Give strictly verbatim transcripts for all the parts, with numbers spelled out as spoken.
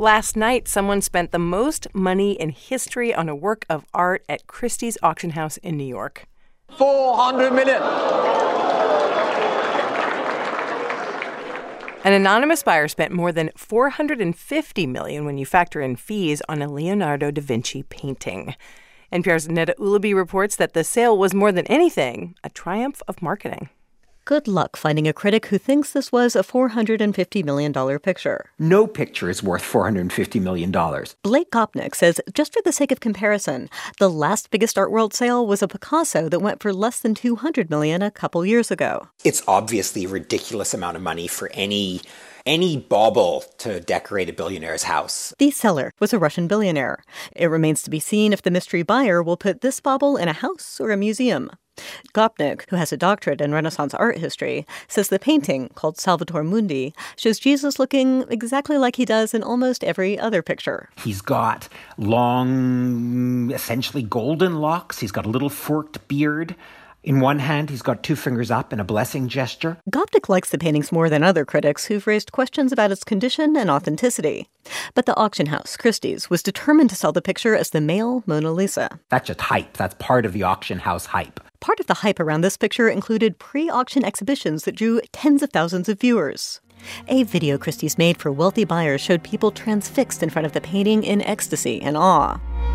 Last night, someone spent the most money in history on a work of art at Christie's auction house in New York. four hundred million. An anonymous buyer spent more than four hundred fifty million dollars when you factor in fees on a Leonardo da Vinci painting. N P R's Neda Ulaby reports that the sale was more than anything a triumph of marketing. Good luck finding a critic who thinks this was a four hundred fifty million dollars picture. No picture is worth four hundred fifty million dollars. Blake Gopnik says, just for the sake of comparison, the last biggest art world sale was a Picasso that went for less than two hundred million dollars a couple years ago. It's obviously a ridiculous amount of money for any any bauble to decorate a billionaire's house. The seller was a Russian billionaire. It remains to be seen if the mystery buyer will put this bauble in a house or a museum. Gopnik, who has a doctorate in Renaissance art history, says the painting, called Salvator Mundi, shows Jesus looking exactly like he does in almost every other picture. He's got long, essentially golden locks. He's got a little forked beard. In one hand, he's got two fingers up in a blessing gesture. Gopnik likes the paintings more than other critics who've raised questions about its condition and authenticity. But the auction house, Christie's, was determined to sell the picture as the male Mona Lisa. That's just hype. That's part of the auction house hype. Part of the hype around this picture included pre-auction exhibitions that drew tens of thousands of viewers. A video Christie's made for wealthy buyers showed people transfixed in front of the painting in ecstasy and awe.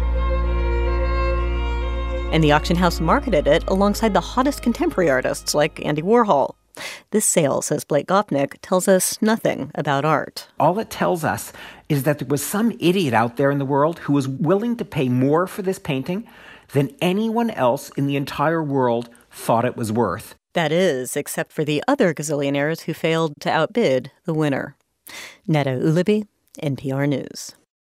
And the auction house marketed it alongside the hottest contemporary artists like Andy Warhol. This sale, says Blake Gopnik, tells us nothing about art. All it tells us is that there was some idiot out there in the world who was willing to pay more for this painting than anyone else in the entire world thought it was worth. That is, except for the other gazillionaires who failed to outbid the winner. Neda Ulaby, N P R News.